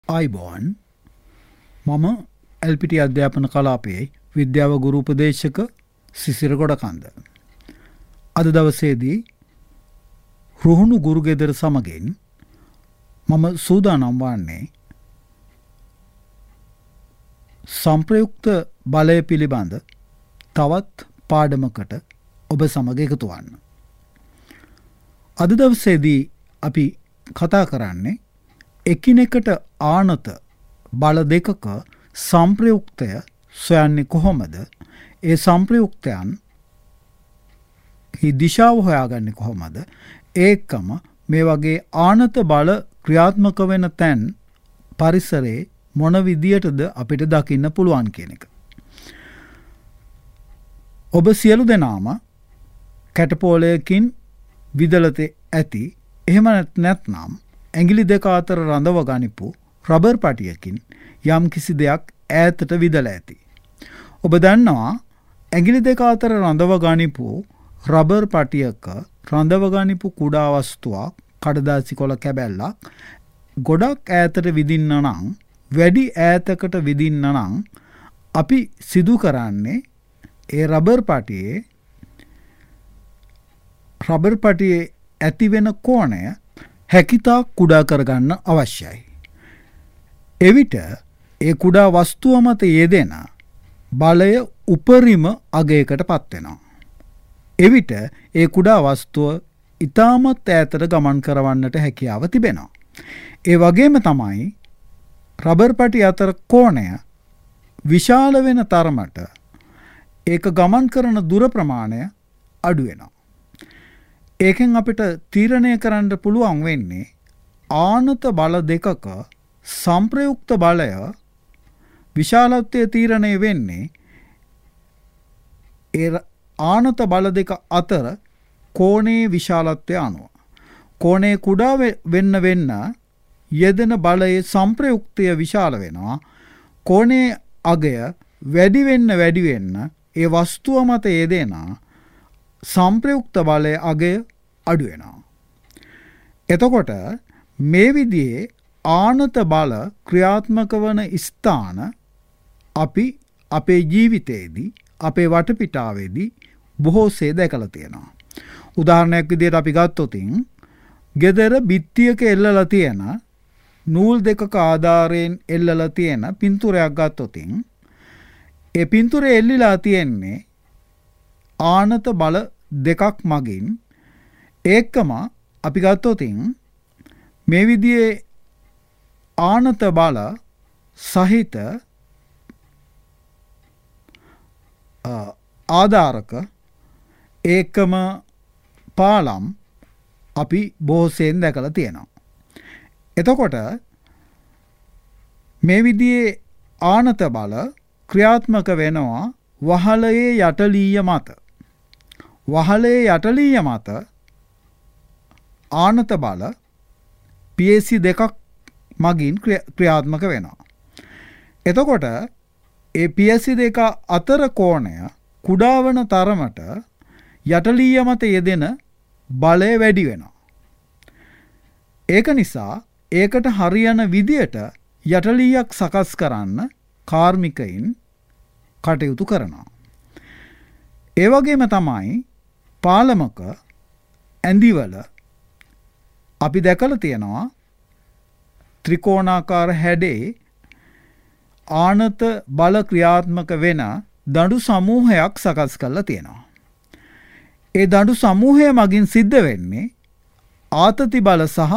ආයිබෝන් මම එල්පිටි අධ්‍යාපන කලාපයේ විද්‍යාව ගුරු උපදේශක සිසිර ගොඩකන්ද. අද දවසේදී රුහුණු ගුරු ගෙදර සමගින් මම සූදානම් වන්නේ සංප්‍රයුක්ත බලය පිළිබඳ තවත් පාඩමකට ඔබ සමග එකතු වන්න. අද දවසේදී අපි කතා කරන්නේ එකිනෙකට ආනත බල දෙකක සංප්‍රයුක්තය සොයන්නේ කොහොමද? ඒ සංප්‍රයුක්තයන් දිශාව හොයාගන්නේ කොහොමද? ඒකම මේ වගේ ආනත බල ක්‍රියාත්මක වෙන තැන් පරිසරයේ මොන විදියටද අපිට දකින්න පුළුවන් කියන එක. ඔබ සියලු දෙනාම කැටපෝලයකින් විදලතේ ඇති. එහෙම නැත්නම් ඇඟිලි දෙක අතර රඳව ගනිපු රබර් පටියකින් යම් කිසි දෙයක් ඈතට විදලා ඇති. ඔබ දන්නවා ඇඟිලි දෙක අතර රඳව ගනිපු රබර් පටියක රඳව ගනිපු කුඩා වස්තුවක් කඩදාසි කොළ කැබැල්ලක් ගොඩක් ඈතට විදින්න නම් වැඩි ඈතකට විදින්න නම් අපි සිදු කරන්නේ ඒ රබර් පටියේ ඇති වෙන කෝණය හැකිතාක් කුඩා කරගන්න අවශ්‍යයි. එවිට ඒ කුඩා වස්තුව මත යෙදෙන බලය උපරිම අගයකට පත් වෙනවා. එවිට ඒ කුඩා වස්තුව ඉතාමත් ඈතට ගමන් කරවන්නට හැකියාව තිබෙනවා. ඒ වගේම තමයි රබර් පටි අතර කෝණය විශාල වෙන තරමට ඒක ගමන් කරන දුර ප්‍රමාණය අඩු වෙනවා. ඒකෙන් අපිට තීරණය කරන්න පුළුවන් වෙන්නේ ආනත බල දෙකක සංප්‍රයුක්ත බලය විශාලත්වය තීරණය වෙන්නේ ඒ ආනත බල දෙක අතර කෝණයේ විශාලත්වය අනුව. කෝණයේ කුඩා වෙන්න යෙදෙන බලයේ සංප්‍රයුක්තය විශාල වෙනවා. කෝණයේ අගය වැඩි වෙන්න ඒ වස්තුව මත යෙදෙන සංප්‍රයුක්ත බලයේ අගය අඩු වෙනවා. එතකොට මේ විදිහේ ආනත බල ක්‍රියාත්මක වන ස්ථාන අපි අපේ ජීවිතයේදී අපේ වටපිටාවේදී බොහෝසේ දැකලා තියෙනවා. උදාහරණයක් විදිහට අපි ගත්තොත් ගෙදර බිත්තියක එල්ලලා තියෙන නූල් දෙකක ආධාරයෙන් එල්ලලා තියෙන පින්තූරයක් ගත්තොත් ඒ පින්තූරය එල්ලිලා තියෙන්නේ ආනත බල දෙකක් මගින්. ඒකම අපි ගත්තොත් මේ විදිහේ ආනත බල සහිත ආධාරක ඒකම පාලම් අපි බොහෝසෙන් දැකලා තියෙනවා. එතකොට මේ විදිහේ ආනත බල ක්‍රියාත්මක වෙනවා වහලයේ යටලීය මත. වහලයේ යටලීය මත ආනත බල PAC දෙකක් මගින් ක්‍රියාත්මක වෙනවා. එතකොට ඒ PAC දෙක අතර කෝණය කුඩා වන තරමට යටලීය මත යෙදෙන බලය වැඩි වෙනවා. ඒක නිසා ඒකට හරියන විදියට යටලීයක් සකස් කරන්න කාර්මිකයින් කටයුතු කරනවා. ඒ වගේම තමයි පාලමක ඇඳිවල අපි දැකලා තියෙනවා ත්‍රිකෝණාකාර හැඩේ ආනත බල ක්‍රියාත්මක වෙන දඬු සමූහයක් සකස් කරලා තියෙනවා. ඒ දඬු සමූහය මගින් සිද්ධ වෙන්නේ ආතති බල සහ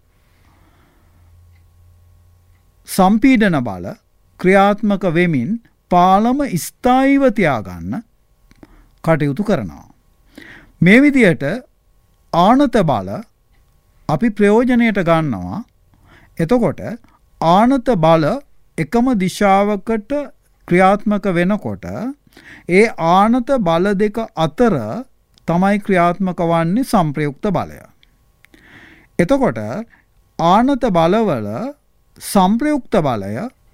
සම්පීඩන බල ක්‍රියාත්මක වෙමින් පාලම ස්ථායීව තියාගන්න කටයුතු කරනවා. මේ විදියට ආනත බල අපි ප්‍රයෝජනයට ගන්නවා. එතකොට ආනත බල එකම දිශාවකට ක්‍රියාත්මක වෙනකොට ඒ ආනත බල දෙක අතර තමයි ක්‍රියාත්මක වන්නේ සංප්‍රයුක්ත බලය. එතකොට ආනත බලවල සංප්‍රයුක්ත බලය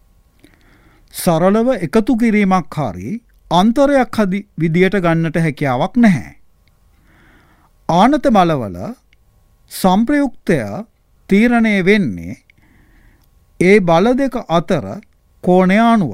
සරලව එකතු කිරීමක් හරි අන්තරයක් විදියට ගන්නට හැකියාවක් නැහැ. ආනත බලවල සංප්‍රයුක්තය තීරණය වෙන්නේ ඒ බල දෙක අතර කෝණය අනුව.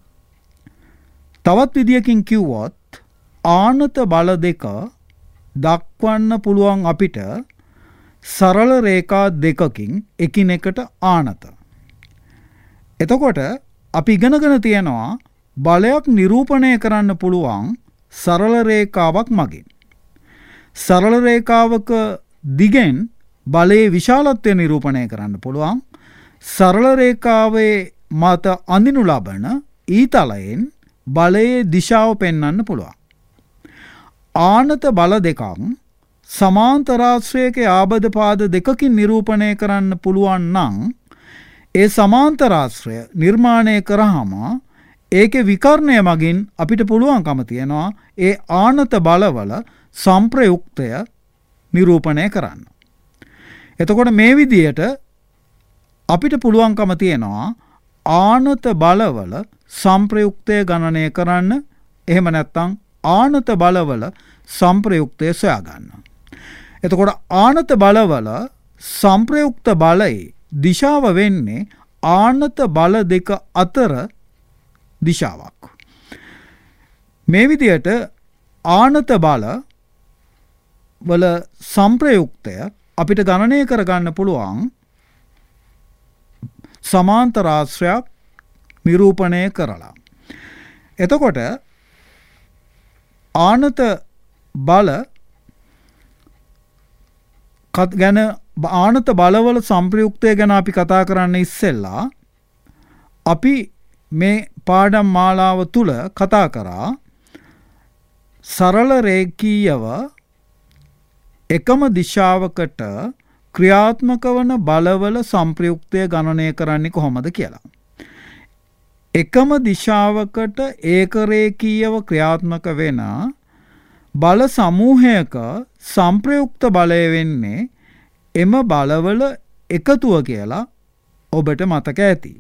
තවත් විදියකින් කිව්වොත් ආනත බල දෙක දක්වන්න පුළුවන් අපිට සරල රේඛා දෙකකින් එකිනෙකට ආනත. එතකොට අපි ඉගෙනගෙන තියෙනවා බලයක් නිරූපණය කරන්න පුළුවන් සරල රේඛාවක් මගින්. සරල රේඛාවක දිගෙන් බලයේ විශාලත්වය නිරූපණය කරන්න පුළුවන්. සරල රේඛාවේ මත අඳිනු ලබන ඊතලයෙන් බලයේ දිශාව පෙන්වන්න පුළුවන්. ආනත බල දෙකක් සමාන්තරාශ්‍රයක ආබද පාද දෙකකින් නිරූපණය කරන්න පුළුවන් නම් ඒ සමාන්තරාශ්‍රය නිර්මාණය කරාම ඒකේ විකර්ණය මගින් අපිට පුළුවන්කම තියෙනවා ඒ ආනත බලවල සංප්‍රයුක්තය නිරූපණය කරන්න. එතකොට මේ විදියට අපිට පුළුවන්කම තියෙනවා ආනත බලවල සංප්‍රයුක්තය ගණනය කරන්න. එහෙම නැත්නම් ආනත බලවල සංප්‍රයුක්තය සොයා ගන්න. එතකොට ආනත බලවල සංප්‍රයුක්ත බලයේ දිශාව වෙන්නේ ආනත බල දෙක අතර දිශාවක්. මේ විදියට ආනත බල වල සංප්‍රයුක්තය අපිට ගණනය කරගන්න පුළුවන් සමාන්තරාශ්‍රයක් නිරූපණය කරලා. එතකොට ආනත බල ගැන ආනත බලවල සංප්‍රයුක්තය ගැන අපි කතා කරන්න ඉස්සෙල්ලා අපි මේ පාඩම් මාලාව තුල කතා කරා සරල රේඛීයව එකම දිශාවකට ක්‍රියාත්මක වන බලවල සංප්‍රයුක්තය ගණනය කරන්නේ කොහොමද කියලා. එකම දිශාවකට ඒකරේඛීයව ක්‍රියාත්මක වෙන බල සමූහයක සංප්‍රයුක්ත බලය වෙන්නේ එම බලවල එකතුව කියලා ඔබට මතක ඇති.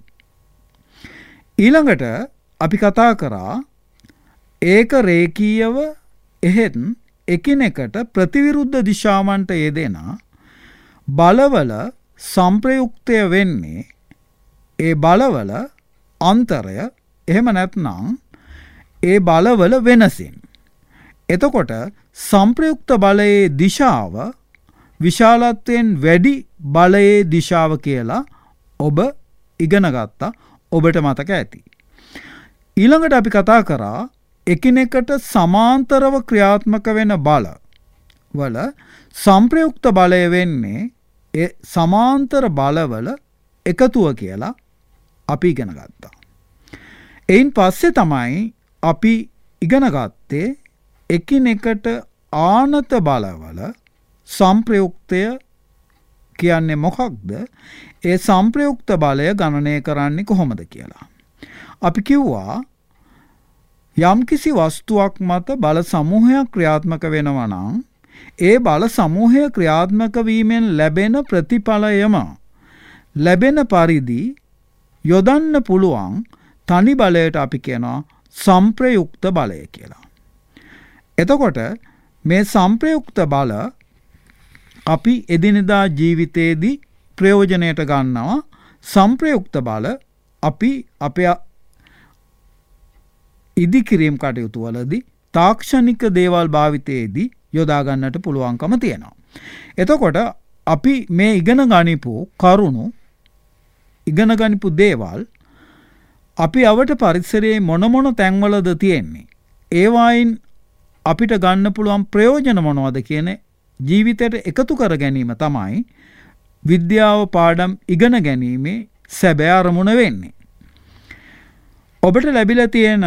ඊළඟට අපි කතා කරා ඒකරේඛීයව එහෙත් එකිනෙකට ප්‍රතිවිරුද්ධ දිශාවන්ට යෙදෙන බලවල සංප්‍රයුක්තය වෙන්නේ ඒ බලවල අන්තරය එහෙම නැත්නම් ඒ බලවල වෙනසින්. එතකොට සංප්‍රයුක්ත බලයේ දිශාව විශාලත්වයෙන් වැඩි බලයේ දිශාව කියලා ඔබ ඉගෙන ගත්තා. ඔබට මතක ඇති. ඊළඟට අපි කතා කරා එකිනෙකට සමාන්තරව ක්‍රියාත්මක වෙන බල වල සංප්‍රයුක්ත බලය වෙන්නේ ඒ සමාන්තර බලවල එකතුව කියලා අපි ඉගෙන ගත්තා. එයින් පස්සේ තමයි අපි ඉගෙන ගත්තේ එකිනෙකට ආනත බලවල සංප්‍රයුක්තය කියන්නේ මොකක්ද? ඒ සංප්‍රයුක්ත බලය ගණනය කරන්නේ කොහොමද කියලා. අපි කිව්වා යම්කිසි වස්තුවක් මත බල සමූහයක් ක්‍රියාත්මක වෙනවා නම් ඒ බල සමූහය ක්‍රියාත්මක වීමෙන් ලැබෙන ප්‍රතිඵලයම ලැබෙන පරිදි යොදන්න පුළුවන් තනි බලයට අපි කියනවා සංප්‍රයුක්ත බලය කියලා. එතකොට මේ සංප්‍රයුක්ත බල අපි එදිනෙදා ජීවිතයේදී ප්‍රයෝජනයට ගන්නවා. සංප්‍රයුක්ත බල අපි අපේ ඉදිකිරීම් කටයුතු වලදී තාක්ෂණික දේවල් භාවිතයේදී යොදා ගන්නට පුළුවන්කම තියෙනවා. එතකොට අපි මේ ඉගෙන ගනිපු කරුණු ඉගෙන ගනිපු දේවල් අපි අවට පරිසරයේ මොන තැන්වලද තියෙන්නේ, ඒවායින් අපිට ගන්න පුළුවන් ප්‍රයෝජන මොනවද කියන ජීවිතයට එකතු කර ගැනීම තමයි විද්‍යාව පාඩම් ඉගෙන ගැනීමේ සැබෑ අරමුණ වෙන්නේ. ඔබට ලැබිලා තියෙන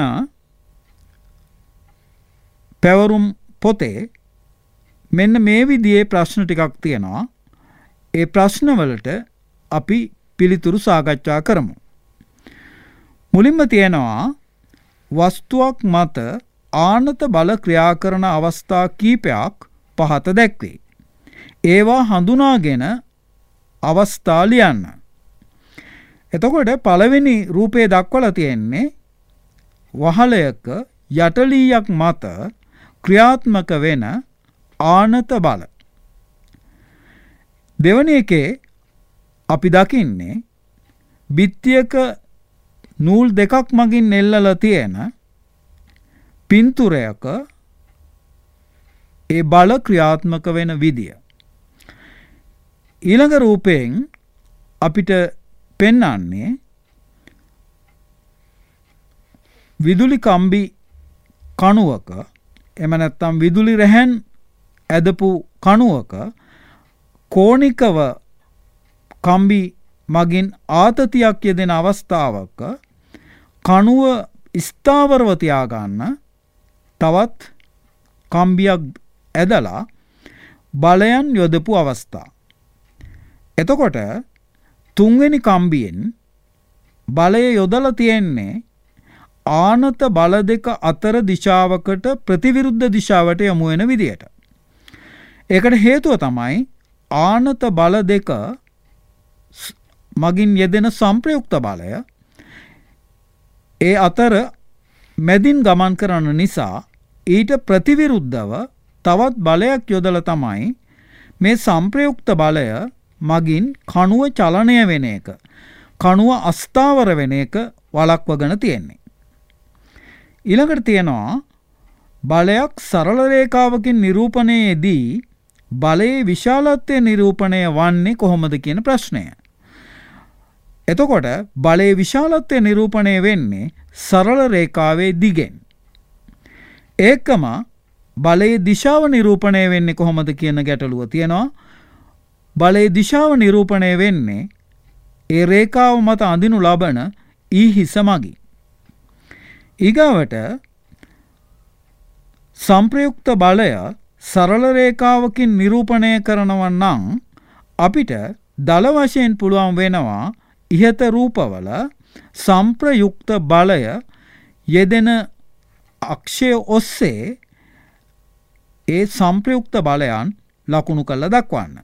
පැවරුම් පොතේ මෙන්න මේ විදිහේ ප්‍රශ්න ටිකක් තියෙනවා. ඒ ප්‍රශ්න වලට අපි පිළිතුරු සාකච්ඡා කරමු. මුලින්ම තියෙනවා වස්තුවක් මත ආනත බල ක්‍රියා කරන අවස්ථා කීපයක් පහත දැක්වේ. ඒවා හඳුනාගෙන අවස්ථා ලියන්න. එතකොට පළවෙනි රූපේ දක්වලා තියෙන්නේ වහලයක යටලීයක් මත ක්‍රියාත්මක වෙන ආනත බල. දෙවැනි එකේ අපි දකින්නේ බිත්තියක නූල් දෙකක් මගින් එල්ලලා තියෙන පින්තූරයක ඒ බල ක්‍රියාත්මක වෙන විදිය. ඊළඟ රූපයෙන් අපිට පෙන්වන්නේ විදුලි කම්බි කණුවක එහෙම නැත්නම් විදුලි රැහැන් ඇදපු කණුවක කෝණිකව කම්බි මගින් ආතතියක් යෙදෙන අවස්ථාවක කණුව ස්ථාවරව තියාගන්න තවත් කම්බියක් ඇදලා බලයන් යොදපු අවස්ථා. එතකොට තුන්වෙනි කම්බියෙන් බලය යොදලා තියෙන්නේ ආනත බල දෙක අතර දිශාවකට ප්‍රතිවිරුද්ධ දිශාවට යොමු වෙන විදියට. ඒකට හේතුව තමයි ආනත බල දෙක මගින් යෙදෙන සංප්‍රයුක්ත බලය ඒ අතර මැදින් ගමන් කරන නිසා ඊට ප්‍රතිවිරුද්ධව තවත් බලයක් යොදලා තමයි මේ සංප්‍රයුක්ත බලය මගින් කණුව චලනය වෙන එක, කණුව අස්ථාවර වෙන එක වළක්වගෙන තියෙන්නේ. ඊළඟට තියෙනවා බලයක් සරල රේඛාවකින් නිරූපණයේදී බලයේ විශාලත්වය නිරූපණය වන්නේ කොහොමද කියන ප්‍රශ්නය. එතකොට බලයේ විශාලත්වය නිරූපණය වෙන්නේ සරල රේඛාවේ දිගෙන්. ඒකම බලයේ දිශාව නිරූපණය වෙන්නේ කොහොමද කියන ගැටලුව තියෙනවා. බලයේ දිශාව නිරූපණය වෙන්නේ ඒ රේඛාව මත අඳිනු ලබන ඊ හිස මගින්. ඊගාවට සංප්‍රයුක්ත බලය සරල රේඛාවකින් නිරූපණය කරනවා නම් අපිට දල වශයෙන් පුළුවන් වෙනවා ඉහත රූපවල සංප්‍රයුක්ත බලය යෙදෙන අක්ෂය ඔස්සේ ඒ සංප්‍රයුක්ත බලයන් ලකුණු කරලා දක්වන්න.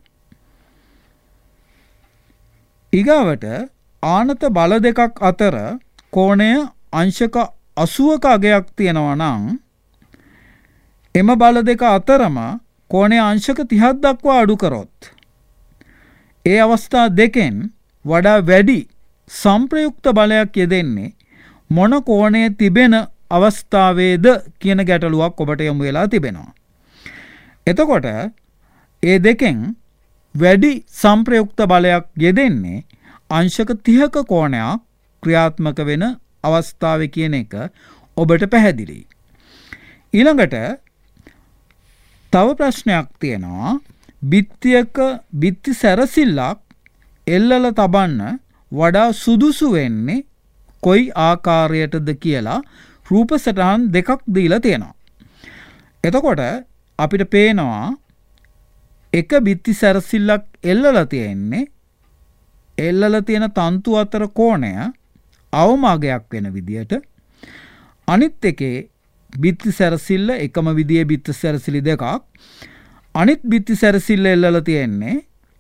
ඊගාවට ආනත බල දෙකක් අතර කෝණය අංශක 80ක අගයක් තියෙනවා නම් එම බල දෙක අතරම කෝණය අංශක 30ක් දක්වා අඩු කරොත් ඒ අවස්ථා දෙකෙන් වඩා වැඩි සංප්‍රයුක්ත බලයක් යෙදෙන්නේ මොන කෝණයේ තිබෙන අවස්ථාවේද කියන ගැටලුවක් ඔබට යොමු වෙලා තිබෙනවා. එතකොට ඒ දෙකෙන් වැඩි සංප්‍රයුක්ත බලයක් යෙදෙන්නේ අංශක 30ක කෝණයක් ක්‍රියාත්මක වෙන අවස්ථාවේ කියන එක ඔබට පැහැදිලියි. ඊළඟට තව ප්‍රශ්නයක් තියෙනවා. බිත්තියක බිත්ති සැරසිල්ලක් එල්ලලා තබන්න වඩා සුදුසු වෙන්නේ කොයි ආකාරයටද කියලා රූප සටහන් දෙකක් දීලා තියෙනවා. එතකොට අපිට පේනවා එක බිත්ති සැරසිල්ලක් එල්ලලා තියෙන්නේ එල්ලලා තියෙන තන්තු අතර කෝණය අවමාගයක් වෙන විදියට, අනිත් එකේ බිත්ති සැරසිල්ල එකම විදියේ බිත්ති සැරසිලි දෙකක්, අනිත් බිත්ති සැරසිල්ල එල්ලලා තියෙන්නේ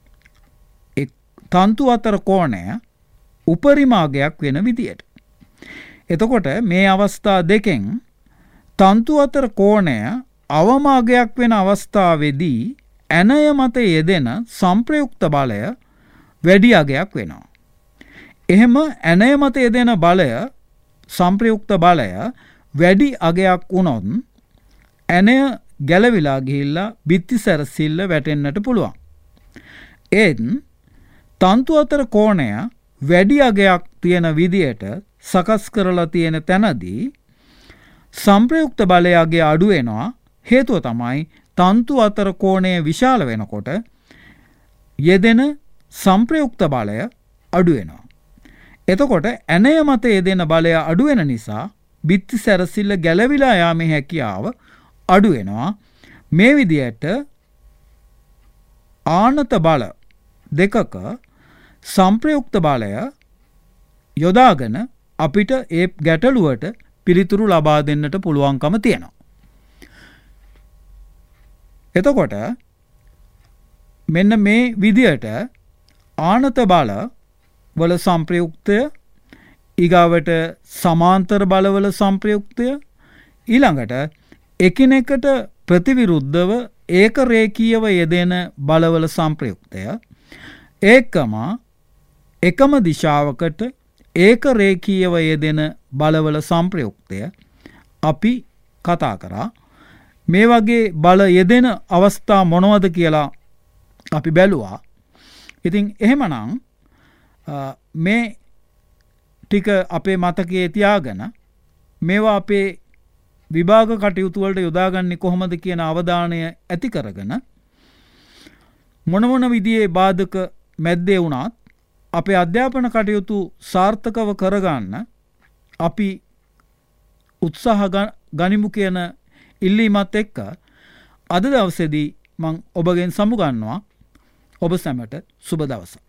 තන්තු අතර කෝණය උපරිමාගයක් වෙන විදියට. එතකොට මේ අවස්ථා දෙකෙන් තන්තු අතර කෝණය අවමාගයක් වෙන අවස්ථාවේදී ඇනය මත යෙදෙන සංප්‍රයුක්ත බලය වැඩි අගයක් වෙනවා. එහෙම ඇනය මත යෙදෙන බලය සංප්‍රයුක්ත බලය වැඩි අගයක් වුණොත් ඇනය ගැලවිලා ගිහිල්ලා බිත්ති සැරසිල්ල වැටෙන්නට පුළුවන්. ඒත් තන්තු අතර කෝණය වැඩි අගයක් තියෙන විදියට සකස් කරලා තියෙන තැනදී සංප්‍රයුක්ත බලය අගය අඩු වෙනවා. හේතුව තමයි තන්තු අතර කෝණය විශාල වෙනකොට යෙදෙන සංප්‍රයුක්ත බලය අඩු වෙනවා. එතකොට ඇනය මත යෙදෙන බලය අඩු වෙන නිසා බිත්ති සැරසිල්ල ගැලවිලා යාමේ හැකියාව අඩු වෙනවා. මේ විදියට ආනත බල දෙකක සංප්‍රයුක්ත බලය යොදාගෙන අපිට ඒ ගැටලුවට පිළිතුරු ලබා දෙන්නට පුළුවන්කම තියෙනවා. එතකොට මෙන්න මේ විදියට ආනත බල වල සංප්‍රයුක්තය, ඊගාවට සමාන්තර බලවල සංප්‍රයුක්තය, ඊළඟට එකිනෙකට ප්‍රතිවිරුද්ධව ඒක රේඛීයව යෙදෙන බලවල සංප්‍රයුක්තය, ඒකම එකම දිශාවකට ඒක රේඛීයව යෙදෙන බලවල සංප්‍රයුක්තය අපි කතා කරා. මේ වගේ බල යෙදෙන අවස්ථා මොනවද කියලා අපි බැලුවා. ඉතින් එහෙමනම් මේ ටික අපේ මතකයේ තියාගෙන මේවා අපේ විභාග කටයුතු වලට යොදාගන්නේ කොහොමද කියන අවධානය ඇති කරගෙන මොන විදිහේ බාධක මැද්දේ වුණත් අපේ අධ්‍යාපන කටයුතු සාර්ථකව කරගන්න අපි උත්සාහ ගනිමු කියන ඉල්ලීමත් එක්ක අද දවසේදී මම ඔබගෙන් සමුගන්නවා. ඔබ සැමට සුබ දවසක්.